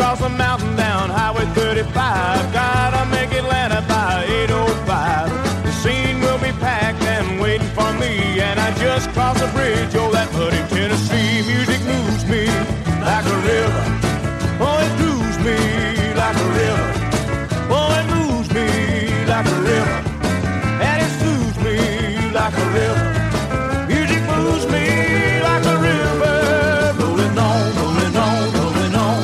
across the mountain down Highway 35. Gotta make Atlanta by 8:05. The scene will be packed and waiting for me. And I just crossed the bridge, oh, that muddy Tennessee. Music moves me like a river. Oh, it grooves me like a river. Oh, it moves me like a river. And it soothes me like a river. Music moves me like a river. Rolling on, rolling on, rolling on.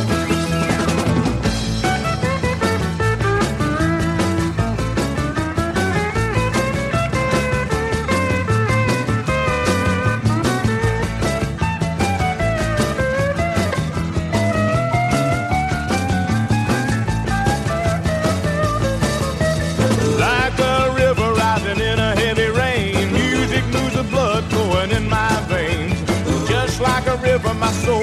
Like a river rising in a heavy rain, music moves the blood flowing in my veins. Just like a river, my soul